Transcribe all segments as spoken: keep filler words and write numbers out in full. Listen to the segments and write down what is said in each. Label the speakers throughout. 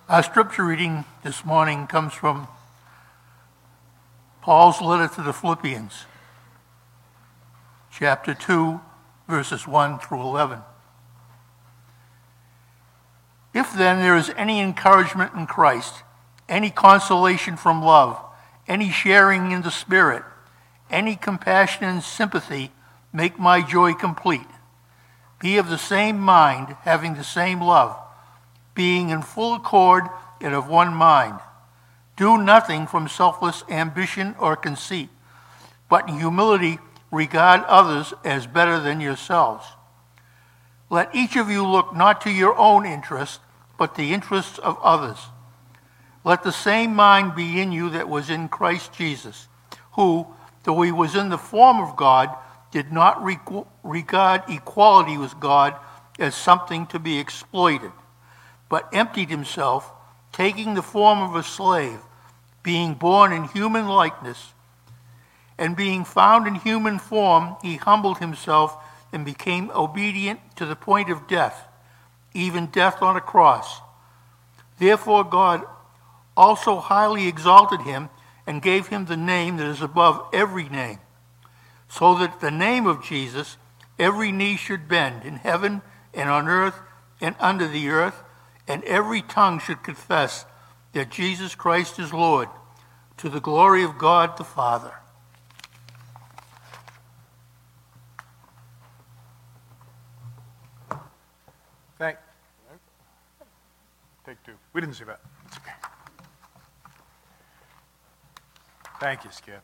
Speaker 1: Our scripture reading this morning comes from Paul's letter to the Philippians, chapter two, verses one through eleven. If then there is any encouragement in Christ, any consolation from love, any sharing in the Spirit, any compassion and sympathy, make my joy complete. Be of the same mind, having the same love, being in full accord and of one mind. Do nothing from selfless ambition or conceit, but in humility regard others as better than yourselves. Let each of you look not to your own interest, but the interests of others. Let the same mind be in you that was in Christ Jesus, who, though he was in the form of God, did not regard equality with God as something to be exploited, but emptied himself, taking the form of a slave, being born in human likeness, and being found in human form, he humbled himself and became obedient to the point of death, even death on a cross. Therefore God also highly exalted him and gave him the name that is above every name, so that at the name of Jesus every knee should bend in heaven and on earth and under the earth, and every tongue should confess that Jesus Christ is Lord, to the glory of God the Father.
Speaker 2: Thank. Take two. We didn't see that. It's okay. Thank you, Skip.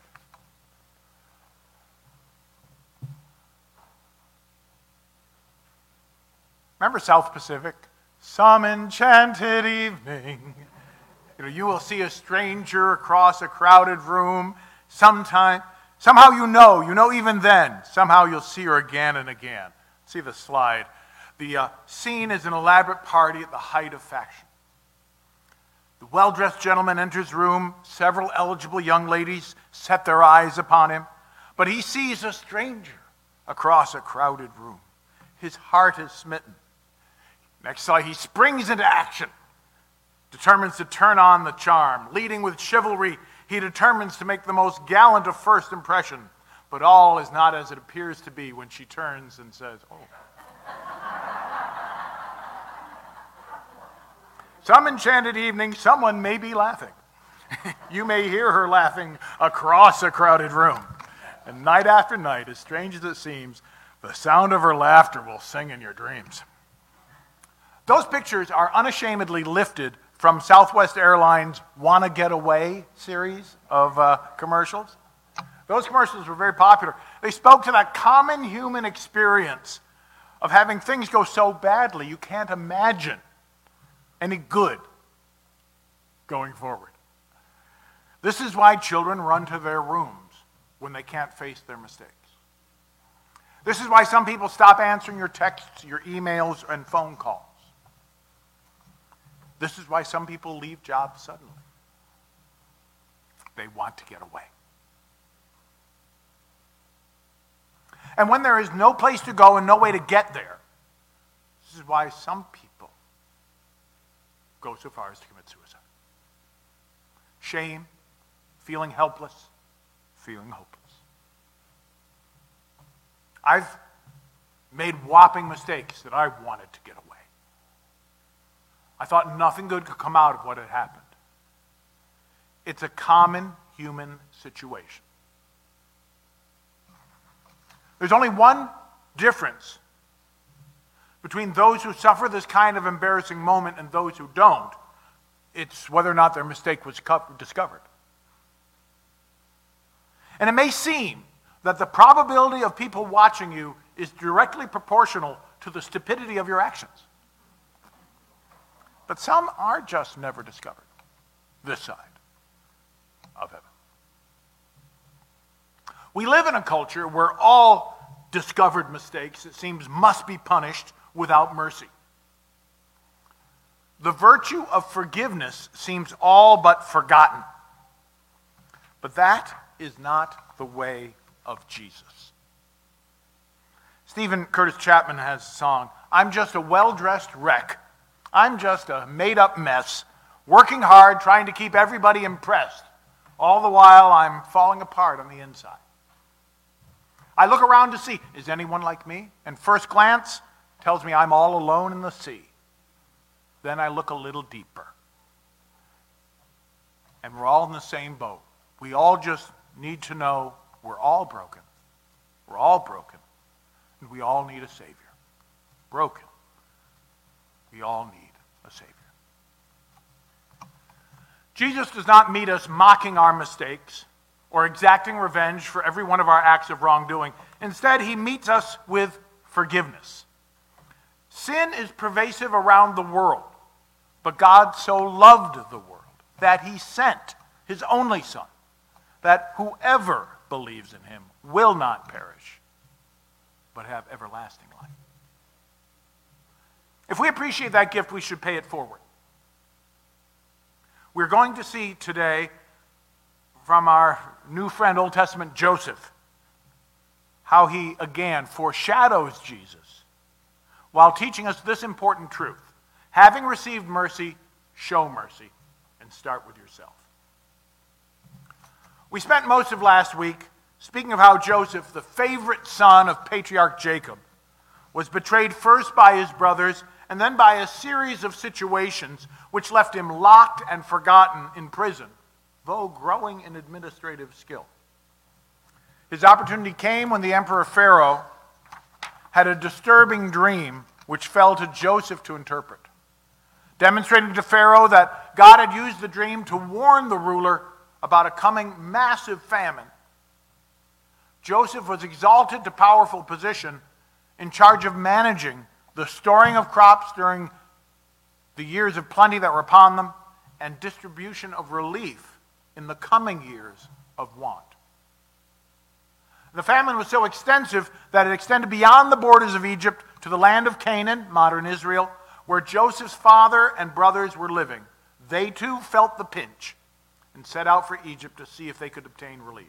Speaker 2: Remember South Pacific? Some enchanted evening. You know, you will see a stranger across a crowded room. Sometime, somehow you know, you know even then, somehow you'll see her again and again. See the slide. The uh, scene is an elaborate party at the height of fashion. The well-dressed gentleman enters the room. Several eligible young ladies set their eyes upon him. But he sees a stranger across a crowded room. His heart is smitten. Next slide, he springs into action, determines to turn on the charm. Leading with chivalry, he determines to make the most gallant of first impression. But all is not as it appears to be when she turns and says, oh. Some enchanted evening, someone may be laughing. You may hear her laughing across a crowded room. And night after night, as strange as it seems, the sound of her laughter will sing in your dreams. Those pictures are unashamedly lifted from Southwest Airlines' Wanna Get Away series of uh, commercials. Those commercials were very popular. They spoke to that common human experience of having things go so badly you can't imagine any good going forward. This is why children run to their rooms when they can't face their mistakes. This is why some people stop answering your texts, your emails, and phone calls. This is why some people leave jobs suddenly. They want to get away. And when there is no place to go and no way to get there, this is why some people go so far as to commit suicide. Shame, feeling helpless, feeling hopeless. I've made whopping mistakes that I wanted to get away. I thought nothing good could come out of what had happened. It's a common human situation. There's only one difference between those who suffer this kind of embarrassing moment and those who don't. It's whether or not their mistake was discovered. And it may seem that the probability of people watching you is directly proportional to the stupidity of your actions. But some are just never discovered this side of heaven. We live in a culture where all discovered mistakes, it seems, must be punished without mercy. The virtue of forgiveness seems all but forgotten. But that is not the way of Jesus. Stephen Curtis Chapman has a song, I'm just a well-dressed wreck. I'm just a made-up mess working hard, trying to keep everybody impressed. All the while, I'm falling apart on the inside. I look around to see, is anyone like me? And first glance tells me I'm all alone in the sea. Then I look a little deeper. And we're all in the same boat. We all just need to know we're all broken. We're all broken. And we all need a Savior. Broken. We all need a Savior. Jesus does not meet us mocking our mistakes or exacting revenge for every one of our acts of wrongdoing. Instead, he meets us with forgiveness. Sin is pervasive around the world, but God so loved the world that he sent his only Son, that whoever believes in him will not perish, but have everlasting life. If we appreciate that gift, we should pay it forward. We're going to see today from our new friend, Old Testament Joseph, how he again foreshadows Jesus while teaching us this important truth. Having received mercy, show mercy, and start with yourself. We spent most of last week speaking of how Joseph, the favorite son of patriarch Jacob, was betrayed first by his brothers and then by a series of situations which left him locked and forgotten in prison, though growing in administrative skill. His opportunity came when the Emperor Pharaoh had a disturbing dream which fell to Joseph to interpret, demonstrating to Pharaoh that God had used the dream to warn the ruler about a coming massive famine. Joseph was exalted to powerful position in charge of managing the storing of crops during the years of plenty that were upon them and distribution of relief in the coming years of want. The famine was so extensive that it extended beyond the borders of Egypt to the land of Canaan, modern Israel, where Joseph's father and brothers were living. They too felt the pinch and set out for Egypt to see if they could obtain relief.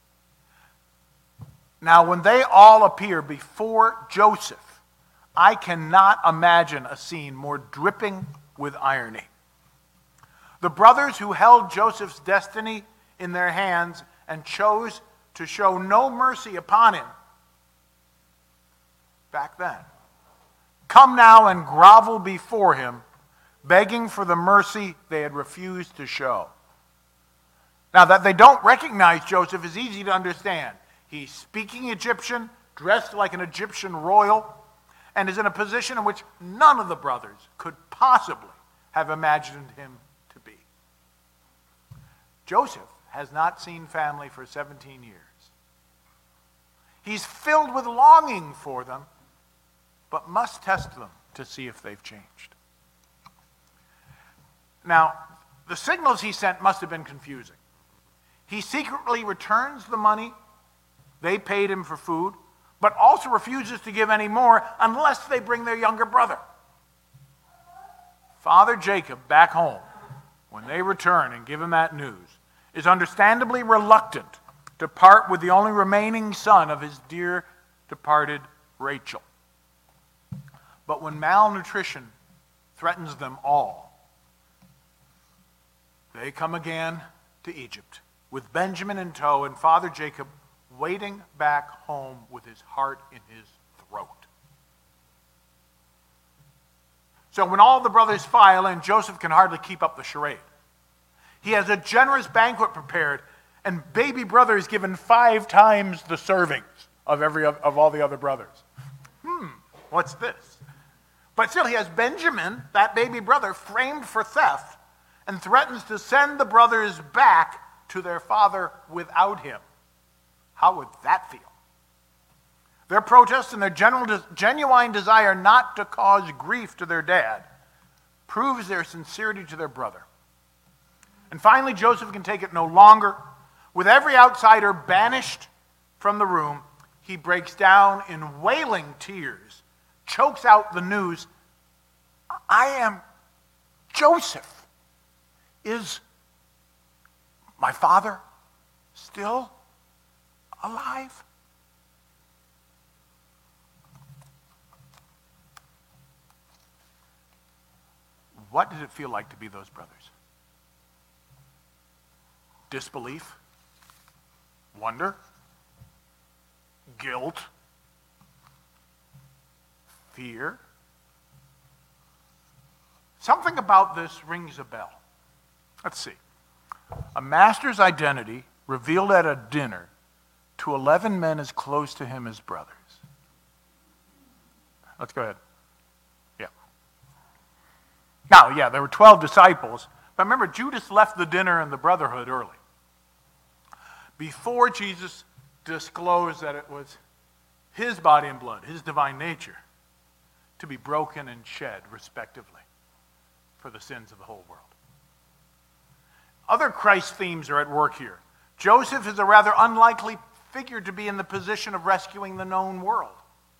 Speaker 2: Now, when they all appear before Joseph, I cannot imagine a scene more dripping with irony. The brothers who held Joseph's destiny in their hands and chose to show no mercy upon him back then, come now and grovel before him, begging for the mercy they had refused to show. Now, that they don't recognize Joseph is easy to understand. He's speaking Egyptian, dressed like an Egyptian royal, and is in a position in which none of the brothers could possibly have imagined him to be. Joseph has not seen family for seventeen years. He's filled with longing for them, but must test them to see if they've changed. Now, the signals he sent must have been confusing. He secretly returns the money they paid him for food, but also refuses to give any more unless they bring their younger brother. Father Jacob, back home, when they return and give him that news, is understandably reluctant to part with the only remaining son of his dear departed Rachel. But when malnutrition threatens them all, they come again to Egypt, with Benjamin in tow and Father Jacob waiting back home with his heart in his throat. So when all the brothers file in, Joseph can hardly keep up the charade. He has a generous banquet prepared, and baby brother is given five times the servings of every of all the other brothers. Hmm, what's this? But still, he has Benjamin, that baby brother, framed for theft, and threatens to send the brothers back to their father without him. How would that feel? Their protest and their general, genuine desire not to cause grief to their dad proves their sincerity to their brother. And finally, Joseph can take it no longer. With every outsider banished from the room, he breaks down in wailing tears, chokes out the news, "I am Joseph. Is my father still alive?" What did it feel like to be those brothers? disbelief, wonder, guilt, fear. Something about this rings a bell. Let's see. A master's identity revealed at a dinner to eleven men as close to him as brothers. Let's go ahead. Yeah. Now, yeah, there were twelve disciples, but remember, Judas left the dinner and the brotherhood early. Before Jesus disclosed that it was his body and blood, his divine nature, to be broken and shed, respectively, for the sins of the whole world. Other Christ themes are at work here. Joseph is a rather unlikely figure to be in the position of rescuing the known world.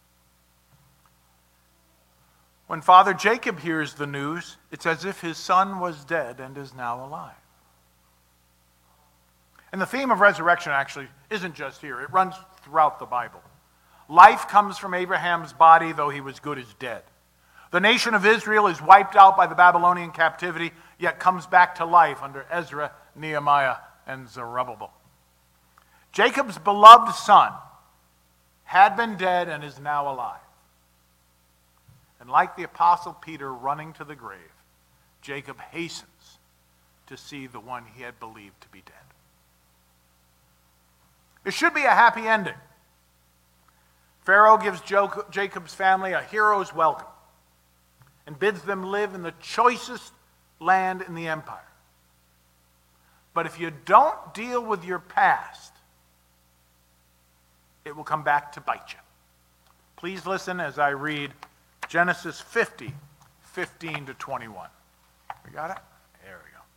Speaker 2: When Father Jacob hears the news, it's as if his son was dead and is now alive. And the theme of resurrection actually isn't just here. It runs throughout the Bible. Life comes from Abraham's body, though he was good as dead. The nation of Israel is wiped out by the Babylonian captivity, yet comes back to life under Ezra, Nehemiah, and Zerubbabel. Jacob's beloved son had been dead and is now alive. And like the Apostle Peter running to the grave, Jacob hastens to see the one he had believed to be dead. It should be a happy ending. Pharaoh gives Jacob's family a hero's welcome and bids them live in the choicest land in the empire. But if you don't deal with your past, it will come back to bite you. Please listen as I read Genesis fifty, fifteen to twenty-one. We got it? There we go.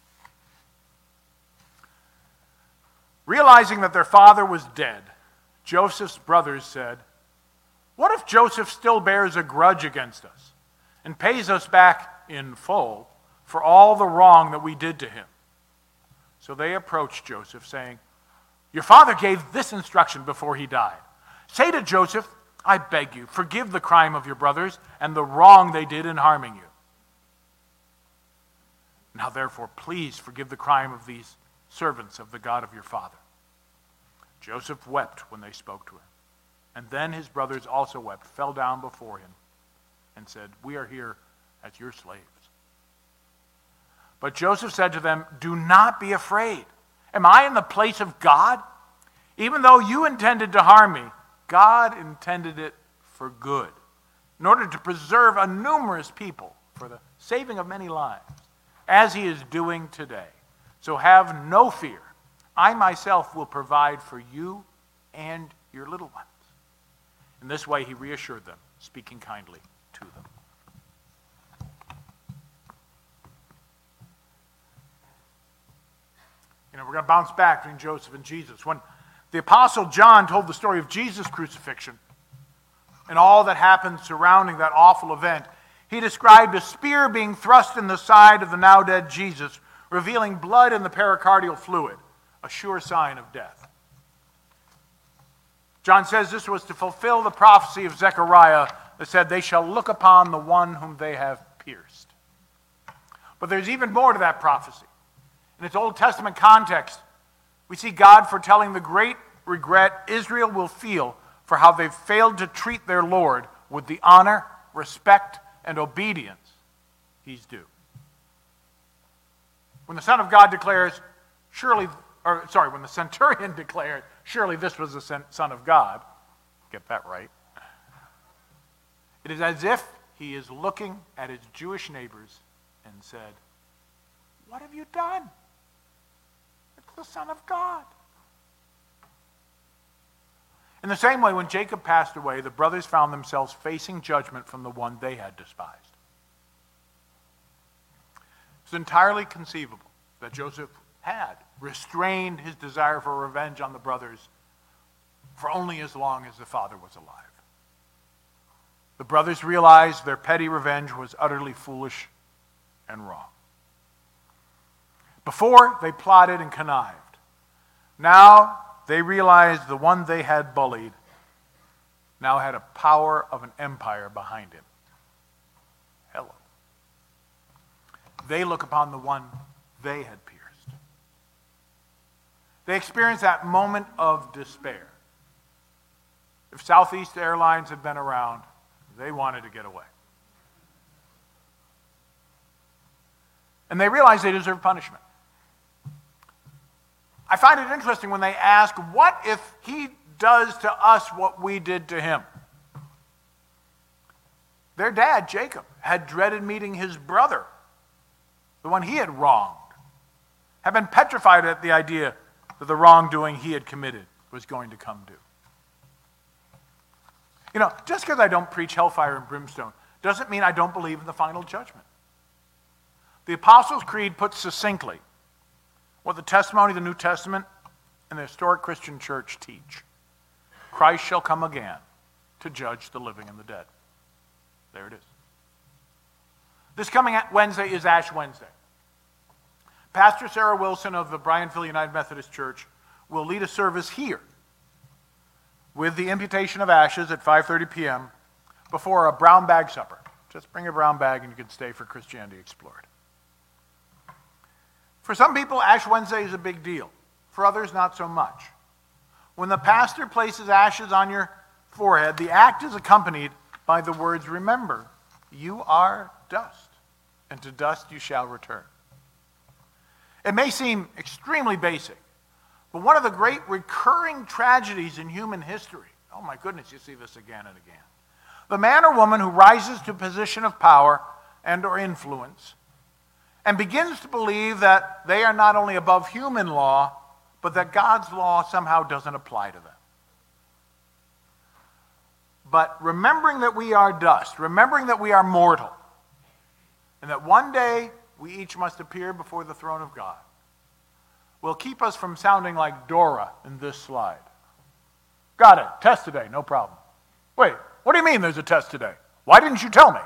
Speaker 2: Realizing that their father was dead, Joseph's brothers said, "What if Joseph still bears a grudge against us and pays us back in full for all the wrong that we did to him?" So they approached Joseph, saying, "Your father gave this instruction before he died. Say to Joseph, I beg you, forgive the crime of your brothers and the wrong they did in harming you. Now therefore, please forgive the crime of these servants of the God of your father." Joseph wept when they spoke to him. And then his brothers also wept, fell down before him, and said, "We are here as your slaves." But Joseph said to them, "Do not be afraid. Am I in the place of God? Even though you intended to harm me, God intended it for good, in order to preserve a numerous people for the saving of many lives, as he is doing today. So have no fear. I myself will provide for you and your little ones." In this way he reassured them, speaking kindly to them. You know, we're going to bounce back between Joseph and Jesus. When the Apostle John told the story of Jesus' crucifixion and all that happened surrounding that awful event, he described a spear being thrust in the side of the now dead Jesus, revealing blood in the pericardial fluid, a sure sign of death. John says this was to fulfill the prophecy of Zechariah that said, "They shall look upon the one whom they have pierced." But there's even more to that prophecy. In its Old Testament context, we see God foretelling the great regret Israel will feel for how they've failed to treat their Lord with the honor, respect, and obedience he's due. When the Son of God declares, surely, or sorry, when the centurion declared, "Surely this was the Son of God," get that right, it is as if he is looking at his Jewish neighbors and said, "What have you done? It's the Son of God." In the same way, when Jacob passed away, the brothers found themselves facing judgment from the one they had despised. It's entirely conceivable that Joseph had restrained his desire for revenge on the brothers for only as long as the father was alive. The brothers realized their petty revenge was utterly foolish and wrong. Before, they plotted and connived. Now, they realized the one they had bullied now had a power of an empire behind him. Hello. They look upon the one they had pierced They experienced that moment of despair. If Southeast Airlines had been around, they wanted to get away. And they realized they deserved punishment. I find it interesting when they ask, what if he does to us what we did to him? Their dad, Jacob, had dreaded meeting his brother, the one he had wronged, had been petrified at the idea that the wrongdoing he had committed was going to come due. You know, just because I don't preach hellfire and brimstone doesn't mean I don't believe in the final judgment. The Apostles' Creed puts succinctly what the testimony of the New Testament and the historic Christian church teach. Christ shall come again to judge the living and the dead. There it is. This coming Wednesday is Ash Wednesday. Pastor Sarah Wilson of the Bryanville United Methodist Church will lead a service here with the imputation of ashes at five thirty p.m. before a brown bag supper. Just bring a brown bag and you can stay for Christianity Explored. For some people, Ash Wednesday is a big deal. For others, not so much. When the pastor places ashes on your forehead, the act is accompanied by the words, remember, you are dust, and to dust you shall return. It may seem extremely basic, but one of the great recurring tragedies in human history, oh my goodness, you see this again and again. The man or woman who rises to a position of power and or influence and begins to believe that they are not only above human law, but that God's law somehow doesn't apply to them. But remembering that we are dust, remembering that we are mortal, and that one day we each must appear before the throne of God, will keep us from sounding like Dora in this slide. Got it, test today, no problem. Wait, what do you mean there's a test today? Why didn't you tell me?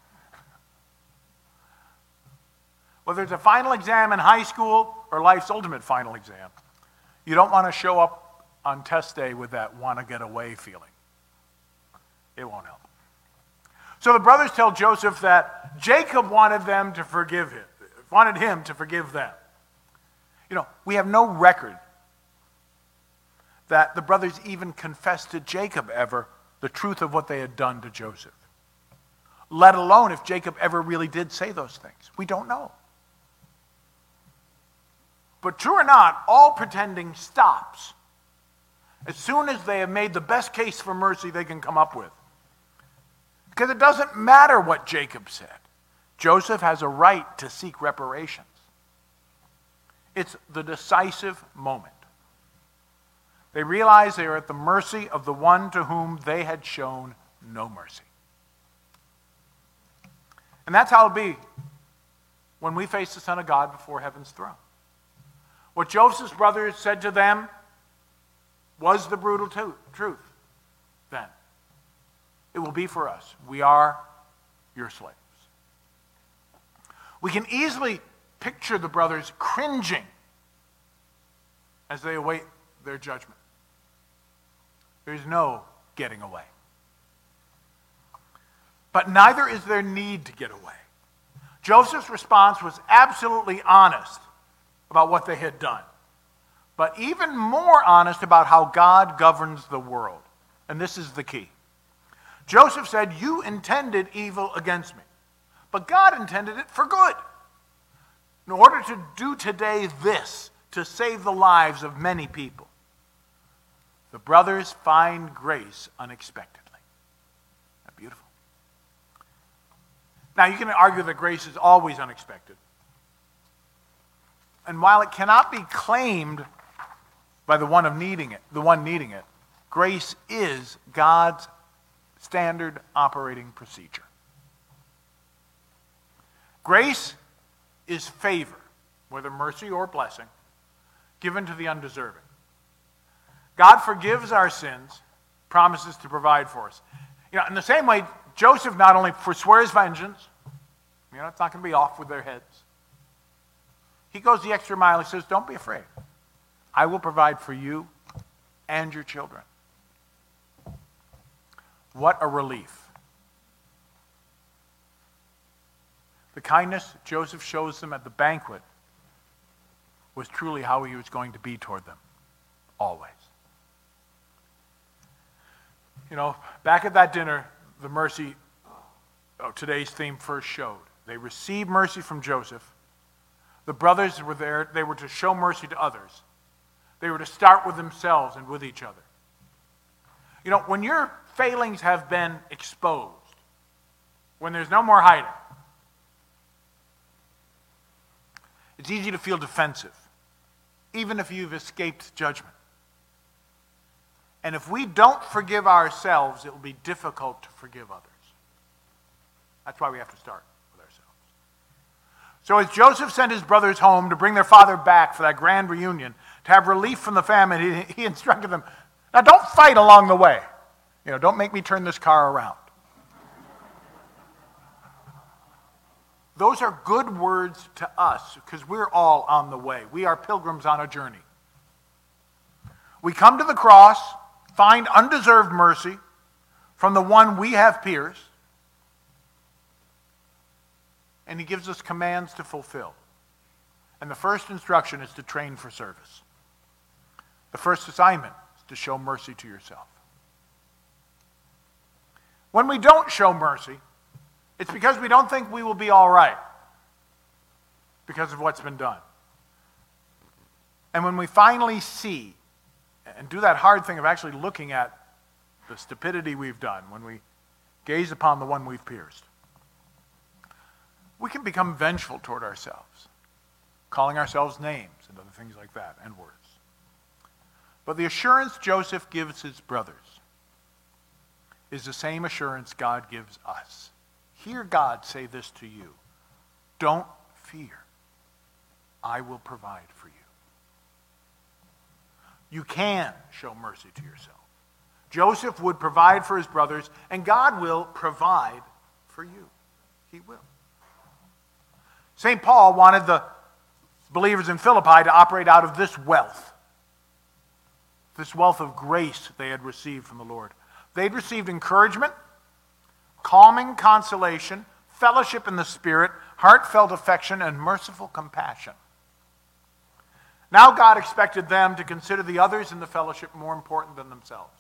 Speaker 2: Whether it's a final exam in high school or life's ultimate final exam, you don't want to show up on test day with that want to get away feeling. It won't help. So the brothers tell Joseph that Jacob wanted them to forgive him, wanted him to forgive them. You know, we have no record that the brothers even confessed to Jacob ever the truth of what they had done to Joseph. Let alone if Jacob ever really did say those things. We don't know. But true or not, all pretending stops as soon as they have made the best case for mercy they can come up with. Because it doesn't matter what Jacob said. Joseph has a right to seek reparations. It's the decisive moment. They realize they are at the mercy of the one to whom they had shown no mercy. And that's how it'll be when we face the Son of God before heaven's throne. What Joseph's brothers said to them was the brutal to- truth then. It will be for us. We are your slaves. We can easily picture the brothers cringing as they await their judgment. There's no getting away. But neither is there need to get away. Joseph's response was absolutely honest about what they had done, but even more honest about how God governs the world. And this is the key. Joseph said, you intended evil against me, but God intended it for good. In order to do today this, to save the lives of many people, the brothers find grace unexpectedly. Isn't that beautiful? Now, you can argue that grace is always unexpected. And while it cannot be claimed by the one of needing it, the one needing it, grace is God's standard operating procedure. Grace is favor, whether mercy or blessing, given to the undeserving. God forgives our sins, promises to provide for us. You know, in the same way, Joseph not only forswears vengeance, you know, it's not going to be off with their heads. He goes the extra mile. He says, don't be afraid. I will provide for you and your children. What a relief. The kindness Joseph shows them at the banquet was truly how he was going to be toward them always. You know, back at that dinner, the mercy, oh, today's theme first showed. They received mercy from Joseph. The brothers were there. They were to show mercy to others. They were to start with themselves and with each other. You know, when your failings have been exposed, when there's no more hiding, it's easy to feel defensive, even if you've escaped judgment. And if we don't forgive ourselves, it will be difficult to forgive others. That's why we have to start with ourselves. So as Joseph sent his brothers home to bring their father back for that grand reunion, to have relief from the famine, he, he instructed them, now don't fight along the way. You know, don't make me turn this car around. Those are good words to us because we're all on the way. We are pilgrims on a journey. We come to the cross, find undeserved mercy from the one we have pierced, and he gives us commands to fulfill. And the first instruction is to train for service. The first assignment is to show mercy to yourself. When we don't show mercy, it's because we don't think we will be all right because of what's been done. And when we finally see and do that hard thing of actually looking at the stupidity we've done, when we gaze upon the one we've pierced, we can become vengeful toward ourselves, calling ourselves names and other things like that, and words. But the assurance Joseph gives his brothers is the same assurance God gives us. Hear God say this to you: don't fear, I will provide for you. You can show mercy to yourself. Joseph would provide for his brothers, and God will provide for you. He will. Saint Paul wanted the believers in Philippi to operate out of this wealth, this wealth of grace they had received from the Lord. They'd received encouragement, calming consolation, fellowship in the Spirit, heartfelt affection, and merciful compassion. Now God expected them to consider the others in the fellowship more important than themselves.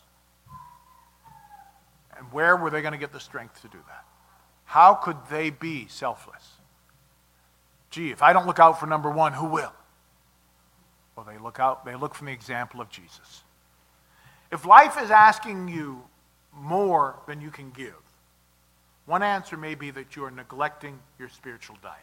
Speaker 2: And where were they going to get the strength to do that? How could they be selfless? Gee, if I don't look out for number one, who will? Well, they look out, they look from the example of Jesus. If life is asking you more than you can give, one answer may be that you are neglecting your spiritual diet.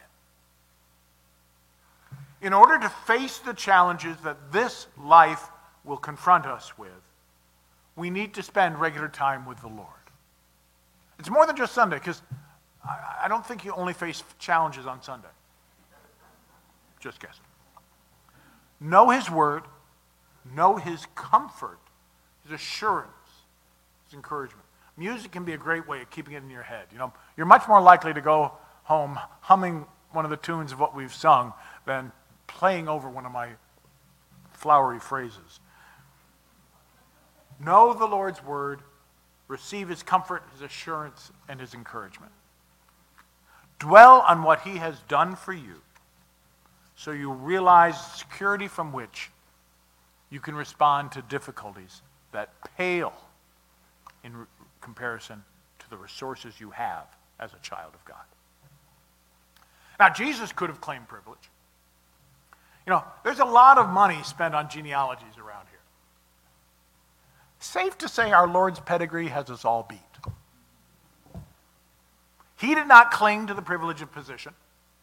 Speaker 2: In order to face the challenges that this life will confront us with, we need to spend regular time with the Lord. It's more than just Sunday, because I don't think you only face challenges on Sunday. Just guessing. Know his word, know his comfort, his assurance, his encouragement. Music can be a great way of keeping it in your head. You know, you're much more likely to go home humming one of the tunes of what we've sung than playing over one of my flowery phrases. Know the Lord's word, receive his comfort, his assurance, and his encouragement. Dwell on what he has done for you, so you realize security from which you can respond to difficulties that pale in re- comparison to the resources you have as a child of God. Now, Jesus could have claimed privilege. You know, there's a lot of money spent on genealogies around here. Safe to say our Lord's pedigree has us all beat. He did not cling to the privilege of position.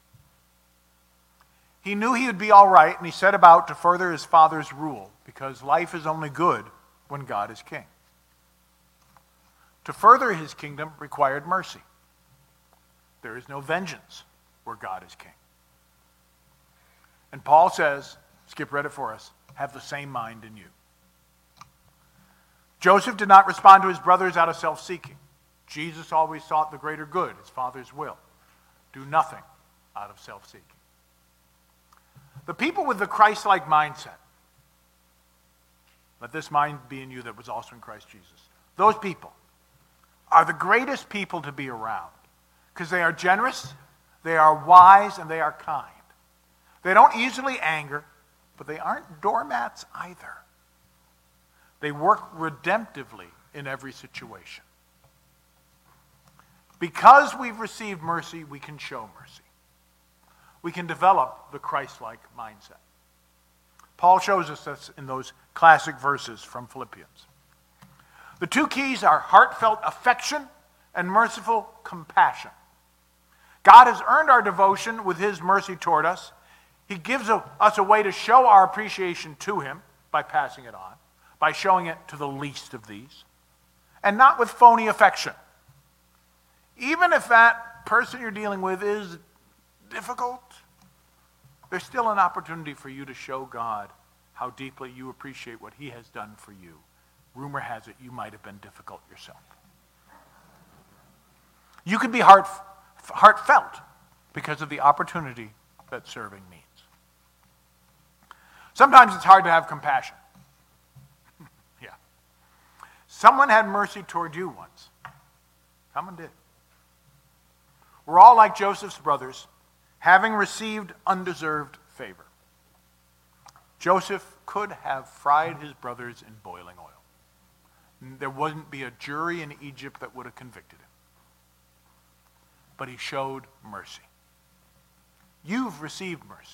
Speaker 2: He knew he would be all right, and he set about to further his Father's rule, because life is only good when God is king. To further his kingdom required mercy. There is no vengeance where God is king. And Paul says, Skip read it for us, have the same mind in you. Joseph did not respond to his brothers out of self-seeking. Jesus always sought the greater good, his Father's will. Do nothing out of self-seeking. The people with the Christ-like mindset, let this mind be in you that was also in Christ Jesus. Those people are the greatest people to be around because they are generous, they are wise, and they are kind. They don't easily anger, but they aren't doormats either. They work redemptively in every situation. Because we've received mercy, we can show mercy. We can develop the Christ-like mindset. Paul shows us this in those classic verses from Philippians. The two keys are heartfelt affection and merciful compassion. God has earned our devotion with his mercy toward us. He gives a, us a way to show our appreciation to him by passing it on, by showing it to the least of these, and not with phony affection. Even if that person you're dealing with is difficult, there's still an opportunity for you to show God how deeply you appreciate what he has done for you. Rumor has it you might have been difficult yourself. You can be heart, heartfelt because of the opportunity that serving means. Sometimes it's hard to have compassion. Yeah. Someone had mercy toward you once. Someone did. We're all like Joseph's brothers, having received undeserved favor. Joseph could have fried his brothers in boiling oil. There wouldn't be a jury in Egypt that would have convicted him. But he showed mercy. You've received mercy.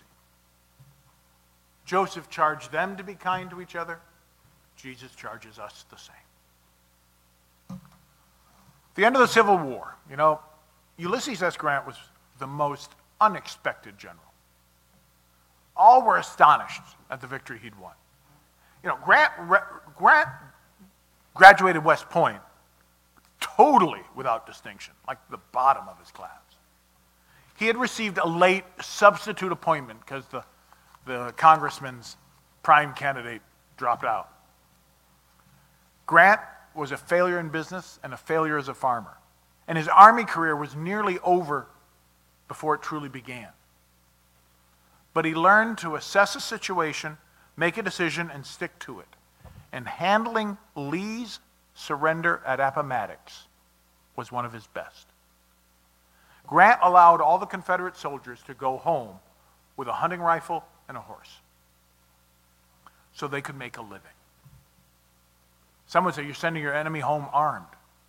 Speaker 2: Joseph charged them to be kind to each other. Jesus charges us the same. The end of the Civil War, you know, Ulysses S. Grant was the most unexpected general. All were astonished at the victory he'd won. You know, Grant, Grant graduated West Point totally without distinction, like the bottom of his class. He had received a late substitute appointment because the, the congressman's prime candidate dropped out. Grant was a failure in business and a failure as a farmer. And his army career was nearly over before it truly began. But he learned to assess a situation, make a decision, and stick to it. And handling Lee's surrender at Appomattox was one of his best. Grant allowed all the Confederate soldiers to go home with a hunting rifle and a horse so they could make a living. Some would say, you're sending your enemy home armed.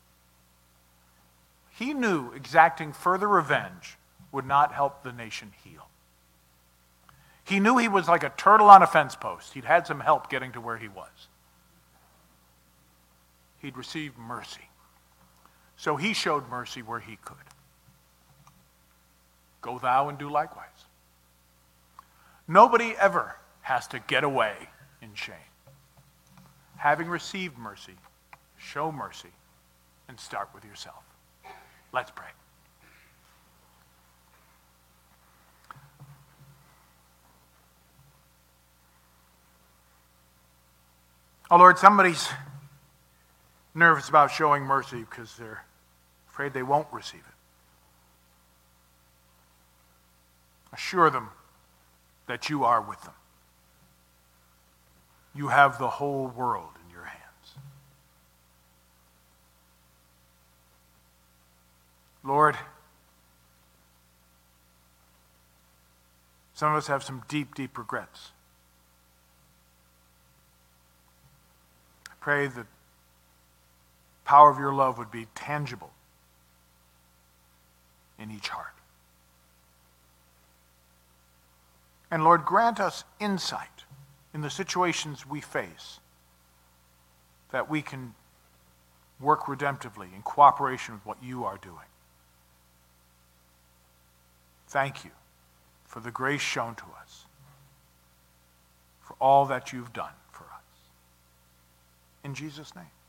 Speaker 2: He knew exacting further revenge would not help the nation heal. He knew he was like a turtle on a fence post. He'd had some help getting to where he was. He'd received mercy. So he showed mercy where he could. Go thou and do likewise. Nobody ever has to get away in shame. Having received mercy, show mercy and start with yourself. Let's pray. Oh Lord, somebody's nervous about showing mercy because they're afraid they won't receive it. Assure them that you are with them. You have the whole world in your hands. Lord, some of us have some deep, deep regrets. I pray that the power of your love would be tangible in each heart. And Lord, grant us insight in the situations we face that we can work redemptively in cooperation with what you are doing. Thank you for the grace shown to us, for all that you've done for us. In Jesus' name.